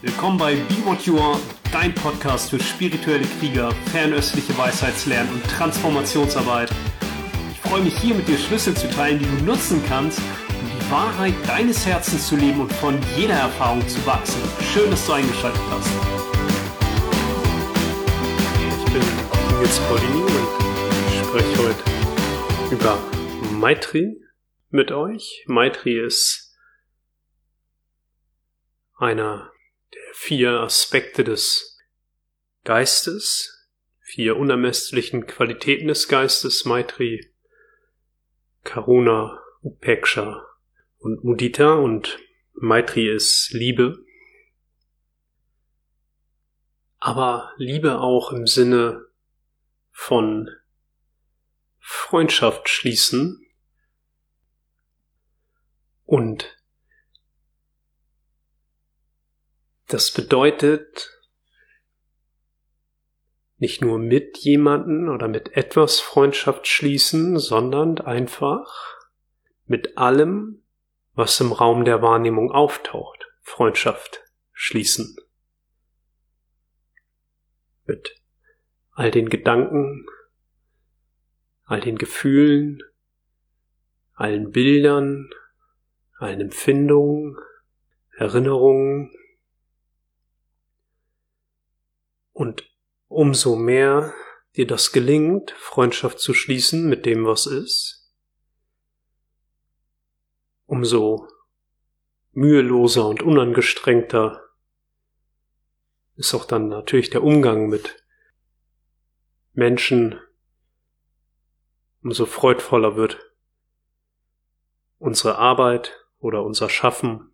Willkommen bei Be What You Are, dein Podcast für spirituelle Krieger, fernöstliche Weisheitslernen und Transformationsarbeit. Ich freue mich hier mit dir Schlüssel zu teilen, die du nutzen kannst, um die Wahrheit deines Herzens zu leben und von jeder Erfahrung zu wachsen. Schön, dass du eingeschaltet hast. Ich bin Nils Paulini und ich spreche heute über Maitri mit euch. Maitri ist einer der 4 Aspekte des Geistes, 4 unermesslichen Qualitäten des Geistes, Maitri, Karuna, Upeksha und Mudita, und Maitri ist Liebe, aber Liebe auch im Sinne von Freundschaft schließen und das bedeutet nicht nur mit jemanden oder mit etwas Freundschaft schließen, sondern einfach mit allem, was im Raum der Wahrnehmung auftaucht, Freundschaft schließen. Mit all den Gedanken, all den Gefühlen, allen Bildern, allen Empfindungen, Erinnerungen. Und umso mehr dir das gelingt, Freundschaft zu schließen mit dem, was ist, umso müheloser und unangestrengter ist auch dann natürlich der Umgang mit Menschen, umso freudvoller wird unsere Arbeit oder unser Schaffen.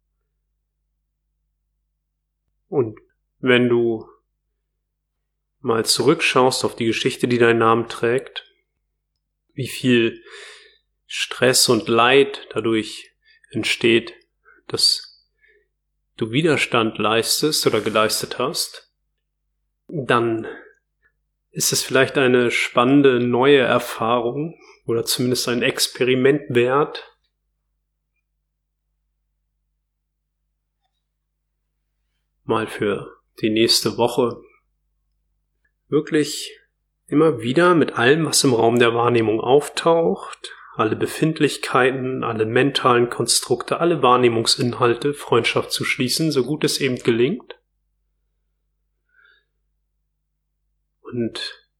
Und wenn du mal zurückschaust auf die Geschichte, die deinen Namen trägt, wie viel Stress und Leid dadurch entsteht, dass du Widerstand leistest oder geleistet hast, dann ist es vielleicht eine spannende neue Erfahrung oder zumindest ein Experiment wert, mal für die nächste Woche wirklich immer wieder mit allem, was im Raum der Wahrnehmung auftaucht, alle Befindlichkeiten, alle mentalen Konstrukte, alle Wahrnehmungsinhalte, Freundschaft zu schließen, so gut es eben gelingt. Und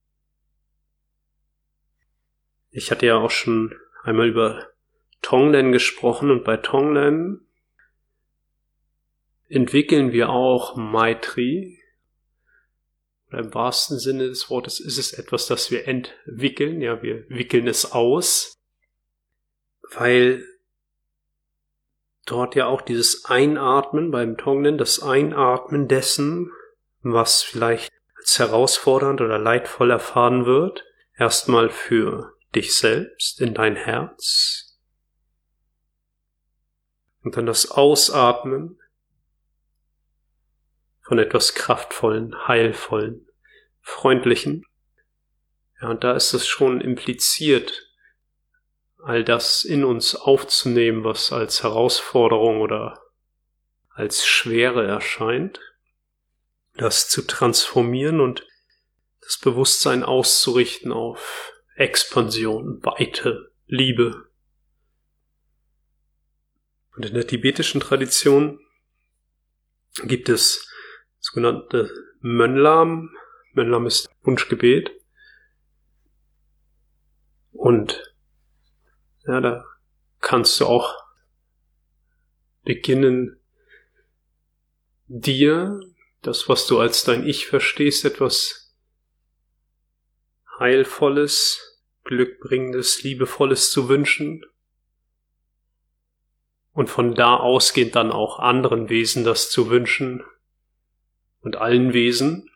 ich hatte ja auch schon einmal über Tonglen gesprochen, und bei Tonglen entwickeln wir auch Maitri. Im wahrsten Sinne des Wortes ist es etwas, das wir entwickeln. Ja, wir wickeln es aus, weil dort ja auch dieses Einatmen beim Tonglen, das Einatmen dessen, was vielleicht als herausfordernd oder leidvoll erfahren wird, erstmal für dich selbst, in dein Herz, und dann das Ausatmen von etwas Kraftvollen, Heilvollen, Freundlichen. Ja, und da ist es schon impliziert, all das in uns aufzunehmen, was als Herausforderung oder als Schwere erscheint, das zu transformieren und das Bewusstsein auszurichten auf Expansion, Weite, Liebe. Und in der tibetischen Tradition gibt es sogenannte Mönlam. Mönlam ist Wunschgebet. Und ja, da kannst du auch beginnen, dir das, was du als dein Ich verstehst, etwas Heilvolles, Glückbringendes, Liebevolles zu wünschen. Und von da ausgehend dann auch anderen Wesen das zu wünschen. Und allen Wesen.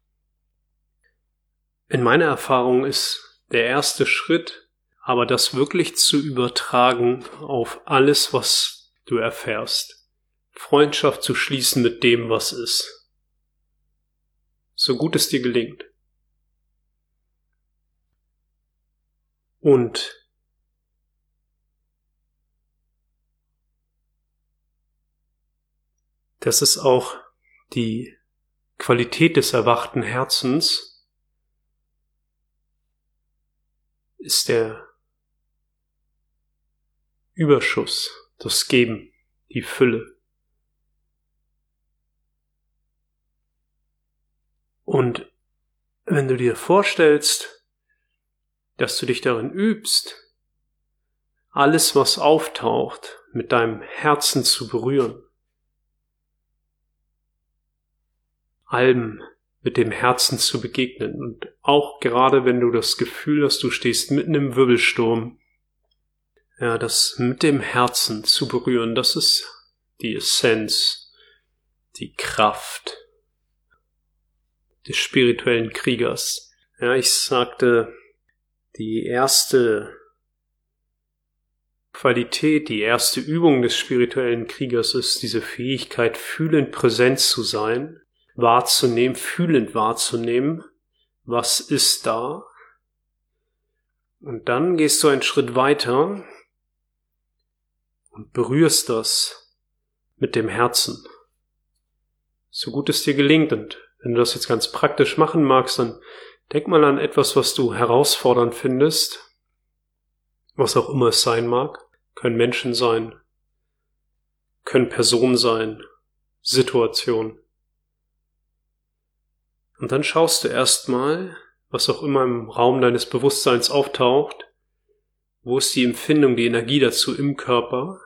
In meiner Erfahrung ist der erste Schritt, aber das wirklich zu übertragen auf alles, was du erfährst. Freundschaft zu schließen mit dem, was ist. So gut es dir gelingt. Und Das ist auch die Qualität des erwachten Herzens, ist der Überschuss, das Geben, die Fülle. Und wenn du dir vorstellst, dass du dich darin übst, alles, was auftaucht, mit deinem Herzen zu berühren, allem mit dem Herzen zu begegnen und auch gerade wenn du das Gefühl hast, du stehst mitten im Wirbelsturm, ja, das mit dem Herzen zu berühren, das ist die Essenz, die Kraft des spirituellen Kriegers. Ja, ich sagte, die erste Qualität, die erste Übung des spirituellen Kriegers ist diese Fähigkeit, fühlend präsent zu sein, wahrzunehmen, fühlend wahrzunehmen, was ist da. Und dann gehst du einen Schritt weiter und berührst das mit dem Herzen, so gut es dir gelingt. Und wenn du das jetzt ganz praktisch machen magst, dann denk mal an etwas, was du herausfordernd findest, was auch immer es sein mag. Können Menschen sein, können Personen sein, Situationen. Und dann schaust du erstmal, was auch immer im Raum deines Bewusstseins auftaucht, wo ist die Empfindung, die Energie dazu im Körper,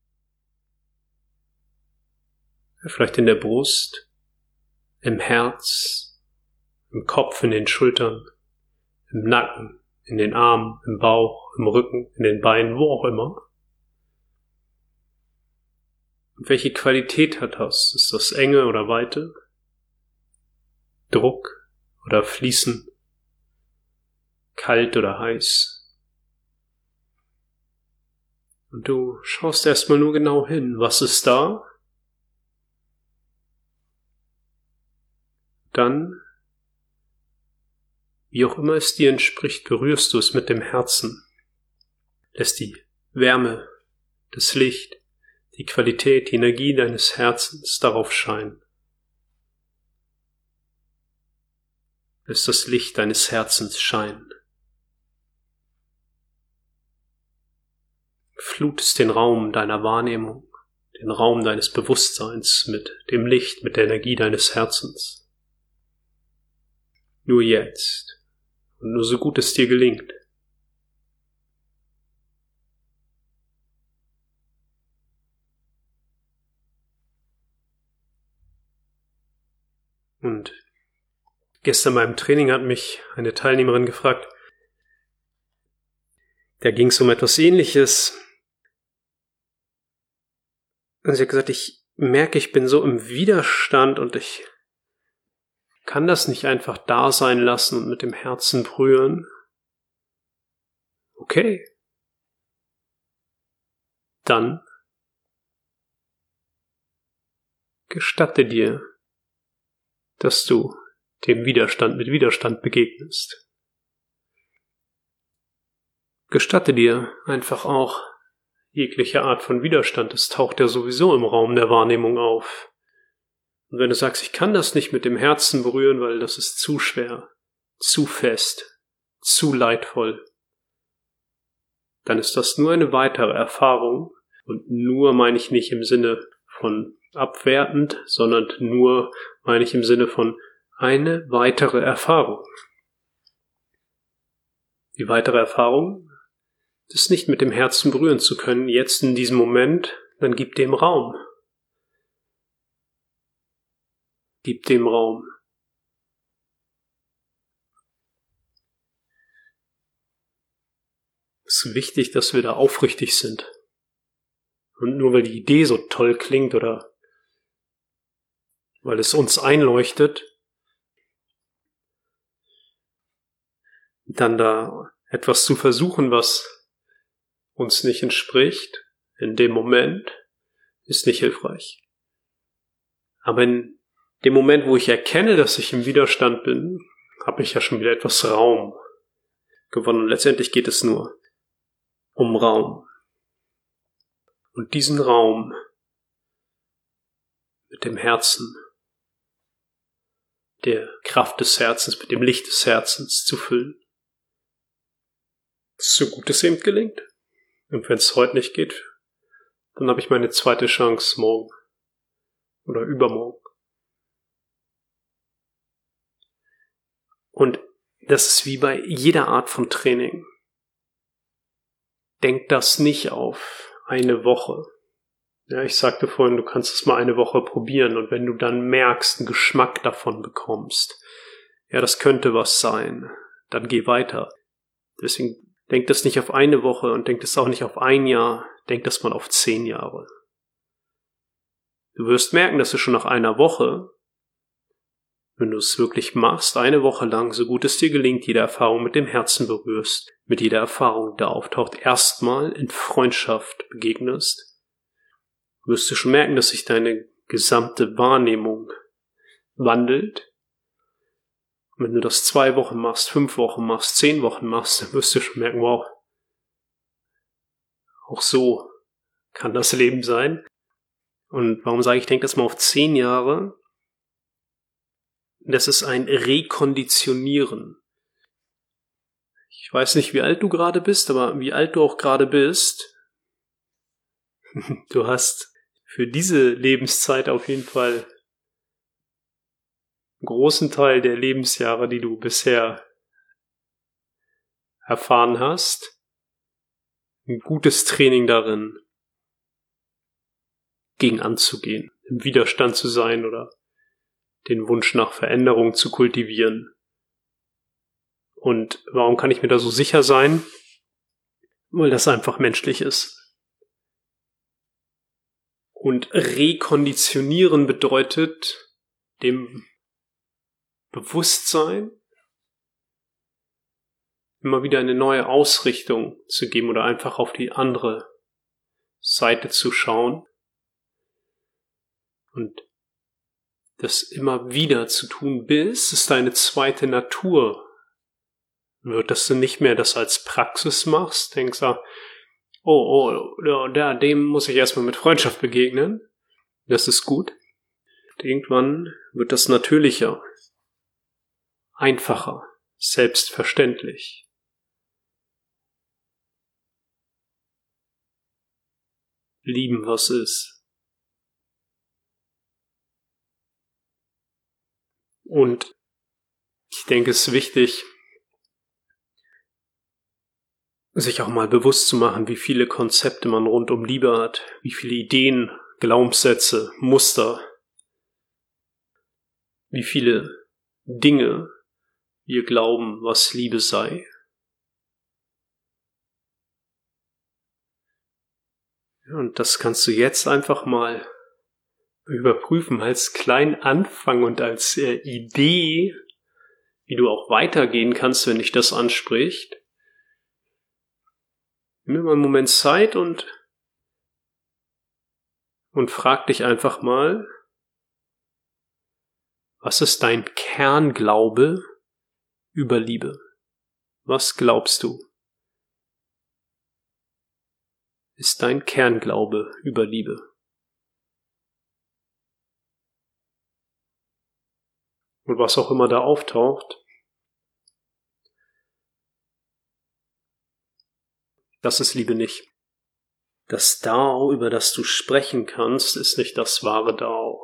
vielleicht in der Brust, im Herz, im Kopf, in den Schultern, im Nacken, in den Armen, im Bauch, im Rücken, in den Beinen, wo auch immer. Und welche Qualität hat das? Ist das Enge oder Weite? Druck oder Fließen? Kalt oder heiß? Und du schaust erstmal nur genau hin. Was ist da? Dann, wie auch immer es dir entspricht, berührst du es mit dem Herzen. Lässt die Wärme, das Licht, die Qualität, die Energie deines Herzens darauf scheinen. Lässt das Licht deines Herzens scheinen. Flutest den Raum deiner Wahrnehmung, den Raum deines Bewusstseins mit dem Licht, mit der Energie deines Herzens. Nur jetzt und nur so gut es dir gelingt. Und gestern beim Training hat mich eine Teilnehmerin gefragt, da ging es um etwas Ähnliches. Und sie hat gesagt, ich merke, ich bin so im Widerstand und ich kann das nicht einfach da sein lassen und mit dem Herzen berühren. Okay. Dann gestatte dir, dass du dem Widerstand mit Widerstand begegnest. Gestatte dir einfach auch jegliche Art von Widerstand. Es taucht ja sowieso im Raum der Wahrnehmung auf. Und wenn du sagst, ich kann das nicht mit dem Herzen berühren, weil das ist zu schwer, zu fest, zu leidvoll, dann ist das nur eine weitere Erfahrung. Und nur meine ich nicht im Sinne von abwertend, sondern nur meine ich im Sinne von eine weitere Erfahrung. Die weitere Erfahrung, das nicht mit dem Herzen berühren zu können, jetzt in diesem Moment, dann gib dem Raum. Gib dem Raum. Es ist wichtig, dass wir da aufrichtig sind. Und nur weil die Idee so toll klingt oder weil es uns einleuchtet, dann da etwas zu versuchen, was uns nicht entspricht, in dem Moment, ist nicht hilfreich. Aber in dem Moment, wo ich erkenne, dass ich im Widerstand bin, habe ich ja schon wieder etwas Raum gewonnen. Und letztendlich geht es nur um Raum. Und diesen Raum mit dem Herzen, der Kraft des Herzens, mit dem Licht des Herzens zu füllen. So gut es eben gelingt. Und wenn es heute nicht geht, dann habe ich meine zweite Chance morgen oder übermorgen. Und das ist wie bei jeder Art von Training. Denk das nicht auf eine Woche. Ja, ich sagte vorhin, du kannst es mal eine Woche probieren und wenn du dann merkst, einen Geschmack davon bekommst, ja, das könnte was sein, dann geh weiter. Deswegen denk das nicht auf eine Woche und denk das auch nicht auf ein Jahr, denk das mal auf 10 Jahre. Du wirst merken, dass du schon nach einer Woche, wenn du es wirklich machst, eine Woche lang, so gut es dir gelingt, jede Erfahrung mit dem Herzen berührst, mit jeder Erfahrung, die da auftaucht, erstmal in Freundschaft begegnest, wirst du schon merken, dass sich deine gesamte Wahrnehmung wandelt. Und wenn du das 2 Wochen machst, 5 Wochen machst, 10 Wochen machst, dann wirst du schon merken, wow, auch so kann das Leben sein. Und warum sage ich, denke das mal auf 10 Jahre? Das ist ein Rekonditionieren. Ich weiß nicht, wie alt du gerade bist, aber wie alt du auch gerade bist, du hast für diese Lebenszeit auf jeden Fall einen großen Teil der Lebensjahre, die du bisher erfahren hast, ein gutes Training darin, gegen anzugehen, im Widerstand zu sein oder den Wunsch nach Veränderung zu kultivieren. Und warum kann ich mir da so sicher sein? Weil das einfach menschlich ist. Und rekonditionieren bedeutet, dem Bewusstsein immer wieder eine neue Ausrichtung zu geben oder einfach auf die andere Seite zu schauen und das immer wieder zu tun, bis es deine zweite Natur wird, dass du nicht mehr das als Praxis machst, denkst du, dem muss ich erstmal mit Freundschaft begegnen, das ist gut. Und irgendwann wird das natürlicher, einfacher, selbstverständlich. Lieben, was ist. Und ich denke, es ist wichtig, sich auch mal bewusst zu machen, wie viele Konzepte man rund um Liebe hat, wie viele Ideen, Glaubenssätze, Muster, wie viele Dinge wir glauben, was Liebe sei. Und das kannst du jetzt einfach mal überprüfen als kleinen Anfang und als Idee, wie du auch weitergehen kannst, wenn dich das anspricht. Nimm dir mal einen Moment Zeit und frag dich einfach mal, was ist dein Kernglaube über Liebe? Was glaubst du? Ist dein Kernglaube über Liebe? Und was auch immer da auftaucht, das ist Liebe nicht. Das Dao, über das du sprechen kannst, ist nicht das wahre Dao.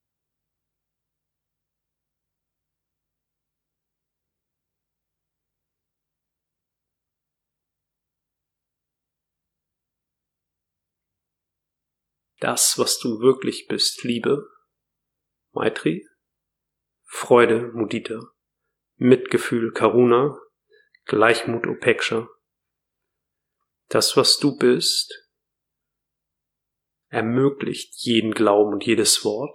Das, was du wirklich bist, Liebe, Maitri, Freude, Mudita, Mitgefühl, Karuna, Gleichmut, Upeksha. Das, was du bist, ermöglicht jeden Glauben und jedes Wort,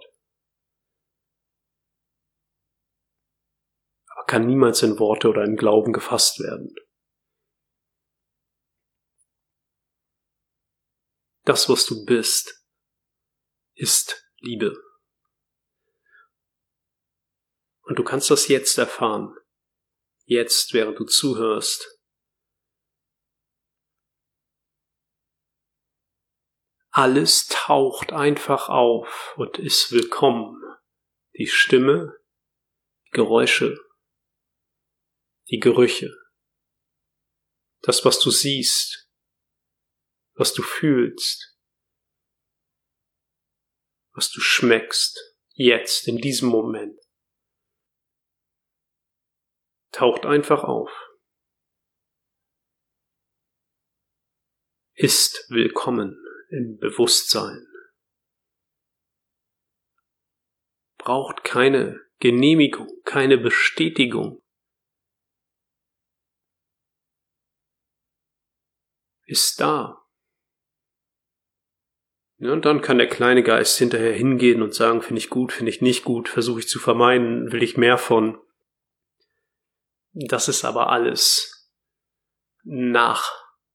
aber kann niemals in Worte oder in Glauben gefasst werden. Das, was du bist, ist Liebe. Und du kannst das jetzt erfahren. Jetzt, während du zuhörst. Alles taucht einfach auf und ist willkommen. Die Stimme, die Geräusche, die Gerüche, das, was du siehst, was du fühlst, was du schmeckst, jetzt, in diesem Moment, taucht einfach auf. Ist willkommen im Bewusstsein. Braucht keine Genehmigung, keine Bestätigung. Ist da. Ja, und dann kann der kleine Geist hinterher hingehen und sagen, finde ich gut, finde ich nicht gut, versuche ich zu vermeiden, will ich mehr von. Das ist aber alles nach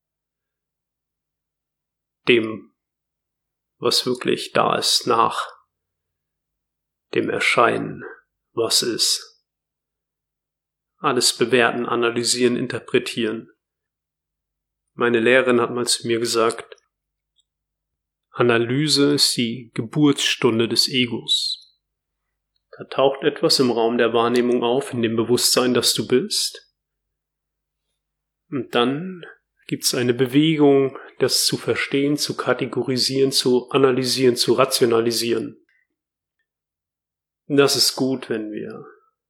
dem, was wirklich da ist, nach dem Erscheinen, was ist. Alles bewerten, analysieren, interpretieren. Meine Lehrerin hat mal zu mir gesagt, Analyse ist die Geburtsstunde des Egos. Da taucht etwas im Raum der Wahrnehmung auf, in dem Bewusstsein, dass du bist. Und dann gibt es eine Bewegung, das zu verstehen, zu kategorisieren, zu analysieren, zu rationalisieren. Das ist gut, wenn wir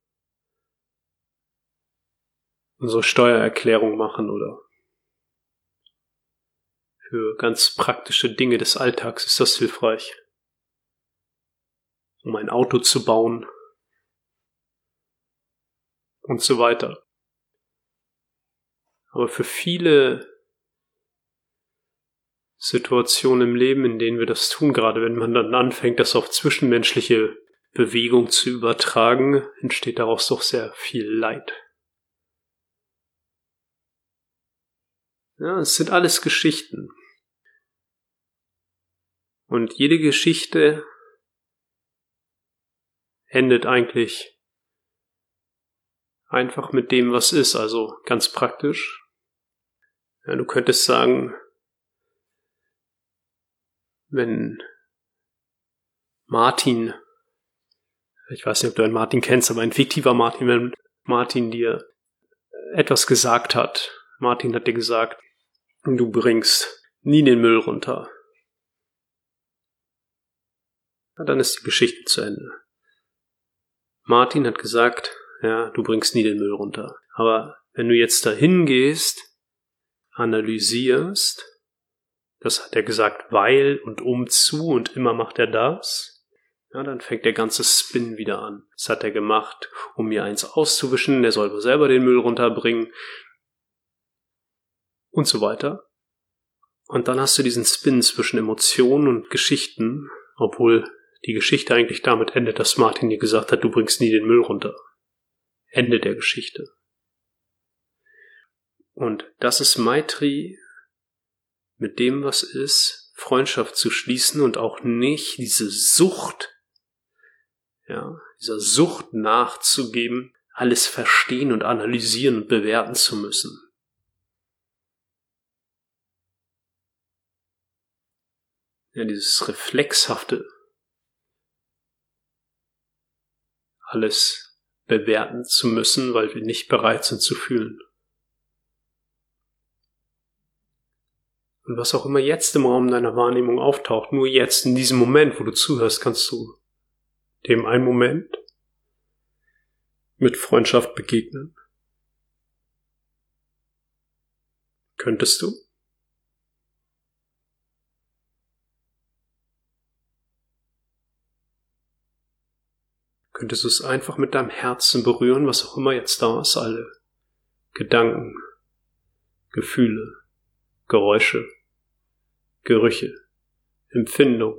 unsere Steuererklärung machen oder für ganz praktische Dinge des Alltags ist das hilfreich. Um ein Auto zu bauen und so weiter. Aber für viele Situationen im Leben, in denen wir das tun, gerade wenn man dann anfängt, das auf zwischenmenschliche Bewegung zu übertragen, entsteht daraus doch sehr viel Leid. Ja, es sind alles Geschichten. Und jede Geschichte endet eigentlich einfach mit dem, was ist, also ganz praktisch. Ja, du könntest sagen, wenn Martin, ich weiß nicht, ob du einen Martin kennst, aber ein fiktiver Martin, wenn Martin dir etwas gesagt hat, Martin hat dir gesagt, du bringst nie den Müll runter. Ja, dann ist die Geschichte zu Ende. Martin hat gesagt, ja, du bringst nie den Müll runter. Aber wenn du jetzt dahin gehst, analysierst, das hat er gesagt, weil und um zu und immer macht er das, ja, dann fängt der ganze Spin wieder an. Das hat er gemacht, um mir eins auszuwischen, der soll selber den Müll runterbringen und so weiter. Und dann hast du diesen Spin zwischen Emotionen und Geschichten, obwohl die Geschichte eigentlich damit endet, dass Martin dir gesagt hat, du bringst nie den Müll runter. Ende der Geschichte. Und das ist Maitri, mit dem, was ist, Freundschaft zu schließen und auch nicht diese Sucht, ja, dieser Sucht nachzugeben, alles verstehen und analysieren und bewerten zu müssen. Ja, dieses reflexhafte, alles bewerten zu müssen, weil wir nicht bereit sind zu fühlen. Und was auch immer jetzt im Raum deiner Wahrnehmung auftaucht, nur jetzt, in diesem Moment, wo du zuhörst, kannst du dem einen Moment mit Freundschaft begegnen. Könntest du? Könntest du es einfach mit deinem Herzen berühren, was auch immer jetzt da ist, alle Gedanken, Gefühle, Geräusche, Gerüche, Empfindungen.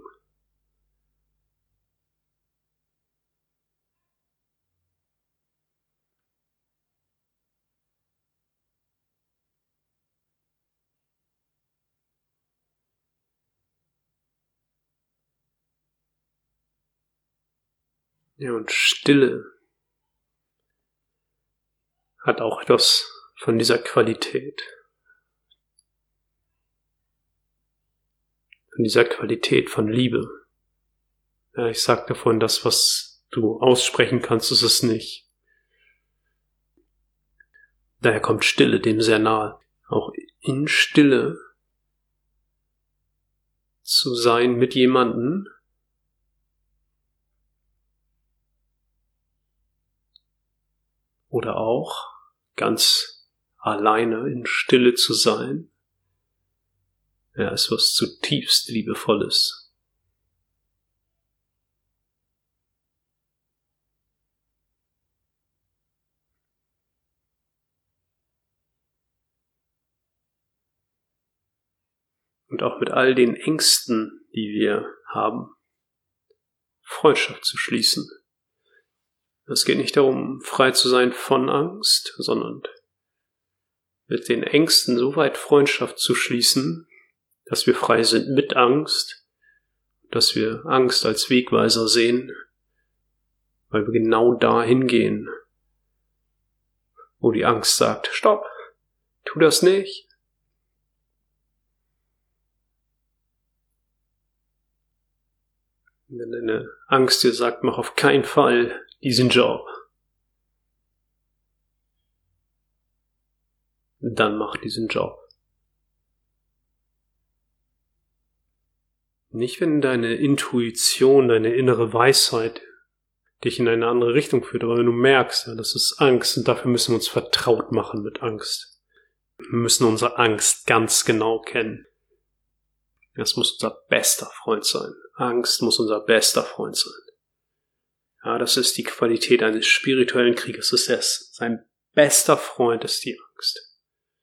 Ja, und Stille hat auch etwas von dieser Qualität. von dieser Qualität von Liebe. Ja, ich sagte vorhin, das, was du aussprechen kannst, ist es nicht. Daher kommt Stille dem sehr nahe. Auch in Stille zu sein mit jemandem, oder auch ganz alleine in Stille zu sein, ja, ist was zutiefst Liebevolles. Und auch mit all den Ängsten, die wir haben, Freundschaft zu schließen. Es geht nicht darum, frei zu sein von Angst, sondern mit den Ängsten so weit Freundschaft zu schließen, dass wir frei sind mit Angst, dass wir Angst als Wegweiser sehen, weil wir genau dahin gehen, wo die Angst sagt, stopp, tu das nicht. Wenn deine Angst dir sagt, mach auf keinen Fall diesen Job, dann mach diesen Job. Nicht, wenn deine Intuition, deine innere Weisheit dich in eine andere Richtung führt, aber wenn du merkst, ja, das ist Angst und dafür müssen wir uns vertraut machen mit Angst. Wir müssen unsere Angst ganz genau kennen. Das muss unser bester Freund sein. Angst muss unser bester Freund sein. Ja, das ist die Qualität eines spirituellen Kriegers. Sein bester Freund ist die Angst.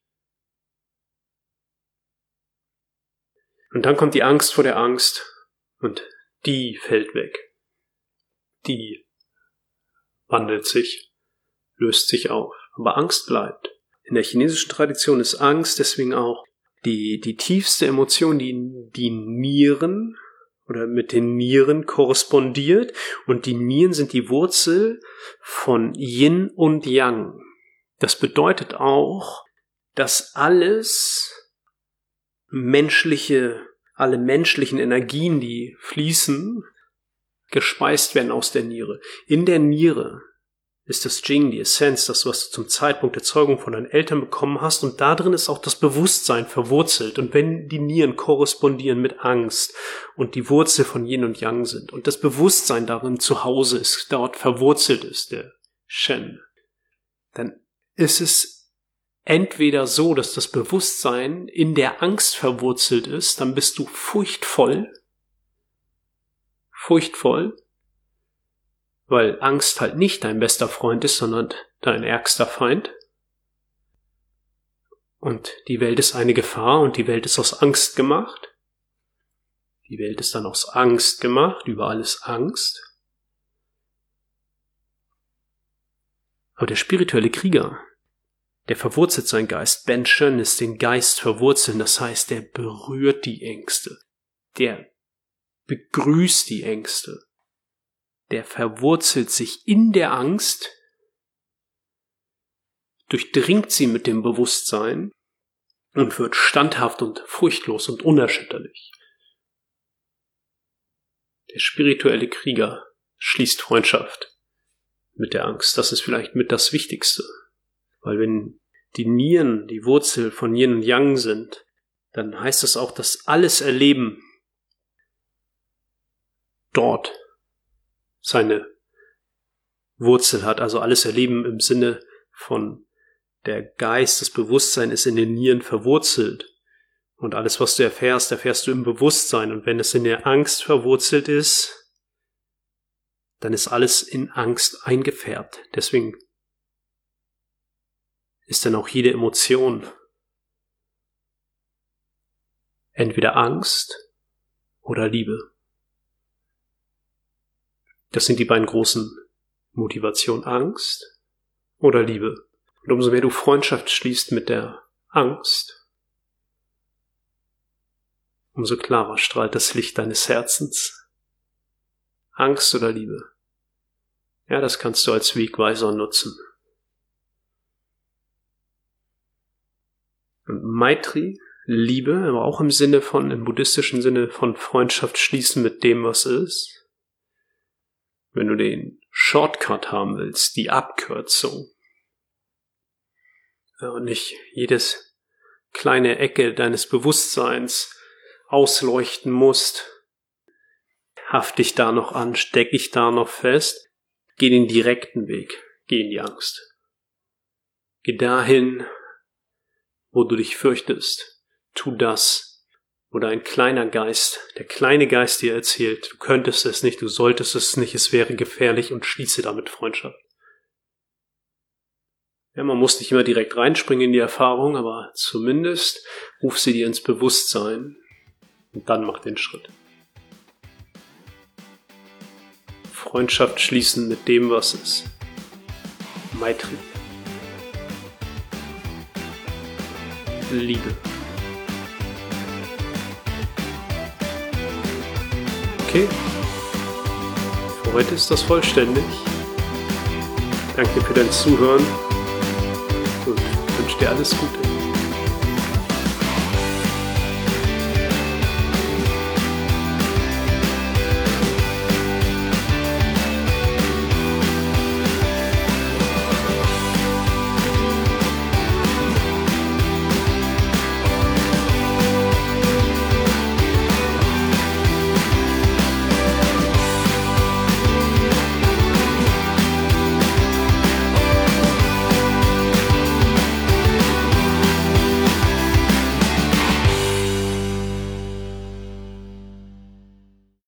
Und dann kommt die Angst vor der Angst und die fällt weg. Die wandelt sich, löst sich auf. Aber Angst bleibt. In der chinesischen Tradition ist Angst deswegen auch die tiefste Emotion, die Nieren oder mit den Nieren korrespondiert. Und die Nieren sind die Wurzel von Yin und Yang. Das bedeutet auch, dass alle menschlichen Energien, die fließen, gespeist werden aus der Niere. In der Niere ist das Jing, die Essenz, das, was du zum Zeitpunkt der Zeugung von deinen Eltern bekommen hast, und da drin ist auch das Bewusstsein verwurzelt. Und wenn die Nieren korrespondieren mit Angst und die Wurzel von Yin und Yang sind und das Bewusstsein darin zu Hause ist, dort verwurzelt ist, der Shen, dann ist es entweder so, dass das Bewusstsein in der Angst verwurzelt ist, dann bist du furchtvoll, weil Angst halt nicht dein bester Freund ist, sondern dein ärgster Feind. Und die Welt ist eine Gefahr und die Welt ist aus Angst gemacht. Die Welt ist dann aus Angst gemacht, überall ist Angst. Aber der spirituelle Krieger, der verwurzelt seinen Geist. Ben Shen ist den Geist verwurzeln, das heißt, der berührt die Ängste. Der begrüßt die Ängste. Der verwurzelt sich in der Angst, durchdringt sie mit dem Bewusstsein und wird standhaft und furchtlos und unerschütterlich. Der spirituelle Krieger schließt Freundschaft mit der Angst. Das ist vielleicht mit das Wichtigste. Weil wenn die Nieren die Wurzel von Yin und Yang sind, dann heißt das auch, dass alles Erleben dort seine Wurzel hat. Also alles Erleben im Sinne von der Geist, das Bewusstsein ist in den Nieren verwurzelt. Und alles, was du erfährst, erfährst du im Bewusstsein. Und wenn es in der Angst verwurzelt ist, dann ist alles in Angst eingefärbt. Deswegen ist dann auch jede Emotion entweder Angst oder Liebe. Das sind die beiden großen Motivationen, Angst oder Liebe. Und umso mehr du Freundschaft schließt mit der Angst, umso klarer strahlt das Licht deines Herzens. Angst oder Liebe. Ja, das kannst du als Wegweiser nutzen. Und Maitri Liebe, aber auch im buddhistischen Sinne von Freundschaft schließen mit dem, was ist. Wenn du den Shortcut haben willst, die Abkürzung, und nicht jedes kleine Ecke deines Bewusstseins ausleuchten musst, haft dich da noch an, steck dich da noch fest, geh den direkten Weg, geh in die Angst. Geh dahin, wo du dich fürchtest, tu das, wo dein kleiner Geist, der kleine Geist dir erzählt, du könntest es nicht, du solltest es nicht, es wäre gefährlich und schließe damit Freundschaft. Ja, man muss nicht immer direkt reinspringen in die Erfahrung, aber zumindest ruf sie dir ins Bewusstsein und dann mach den Schritt. Freundschaft schließen mit dem, was ist. Maitri. Liebe. Okay. Für heute ist das vollständig. Danke für dein Zuhören und wünsche dir alles Gute.